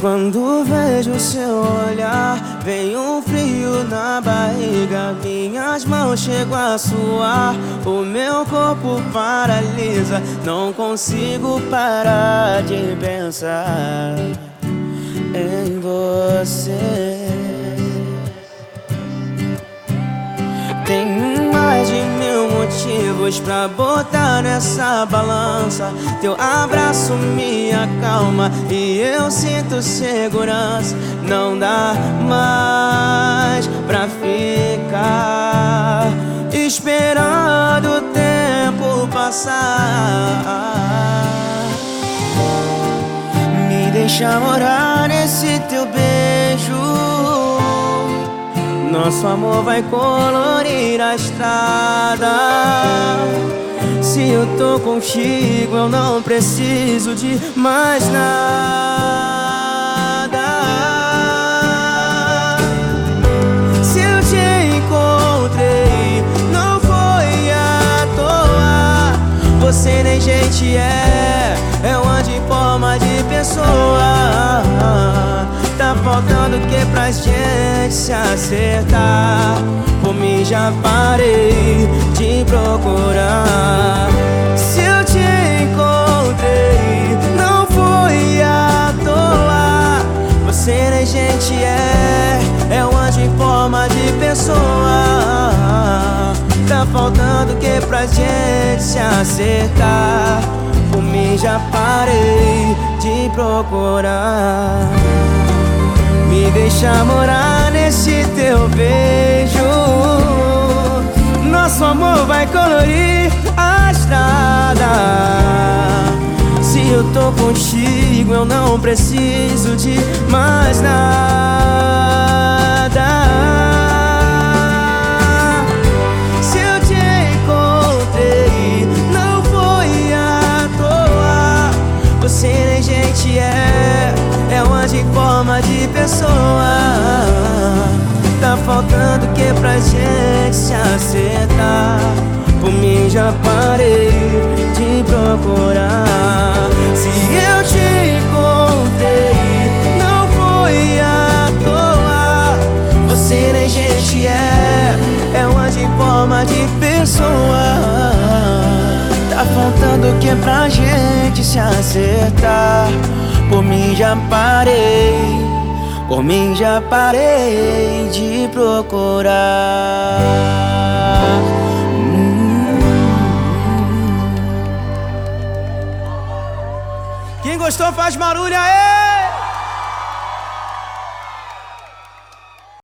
Quando vejo seu olhar, vem um frio na barriga. Minhas mãos chegam a suar, o meu corpo paralisa. Não consigo parar de pensar em você. Tenho mais de 1000 motivos pra botar nessa balança. Teu abraço me acalma e eu sinto segurança. Não dá mais pra ficar esperando o tempo passar. Me deixa morar nesse teu beijo. Nosso amor vai colorir a estrada. Se eu tô contigo, eu não preciso de mais nada. Se eu te encontrei, não foi à toa. Você nem gente é uma de forma de pessoa. Tá faltando o que pra gente se acertar? Por mim já parei de procurar. Se eu te encontrei, não foi à toa. Você nem gente é uma de forma de pessoa. Tá faltando o que pra gente se acertar? Por mim já parei de procurar. Me deixa morar nesse teu beijo. Nosso amor vai colorir a estrada. Se eu tô contigo, eu não preciso de mais nada. Se eu te encontrei, não foi à toa. Você nem gente é uma de forma de pessoa. Tá faltando o que pra gente se acertar? Por mim já parei de procurar. Se eu te encontrei, não foi à toa. Você nem gente é uma de forma de pessoa. Tá faltando o que pra gente se acertar? Por mim já parei, por mim já parei de procurar. Quem gostou faz barulho aí!